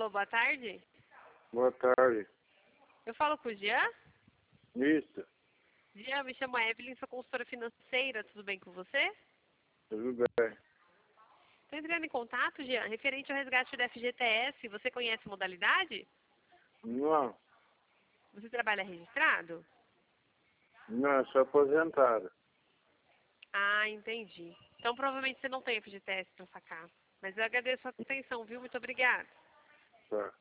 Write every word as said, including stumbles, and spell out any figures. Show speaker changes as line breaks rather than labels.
Alô, boa tarde.
Boa tarde.
Eu falo com o Jean?
Isso,
Jean, me chamo Evelyn, sou consultora financeira, tudo bem com você?
tudo bem.
Estou entrando em contato, Jean, referente ao resgate do F G T S. Você conhece a modalidade?
Não,
Você trabalha registrado?
não, eu sou aposentado.
Ah, entendi. Então provavelmente você não tem F G T S para sacar. Mas eu agradeço a atenção, viu? Muito obrigada.
Tá.